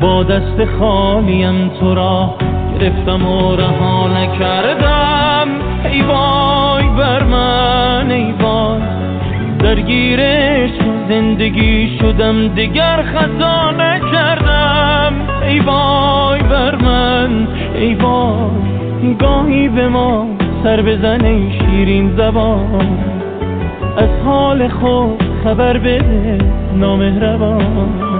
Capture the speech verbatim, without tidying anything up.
با دست خالیم تو را گرفتم و رها نکردم. ای وای بر من ای وای، درگیر عشق زندگی شدم دیگر خطا نکردم. ای وای بر من ای وای، گاهی به ما سر بزن ای شیرین زبان، از حال خود خبر بده نامهربان.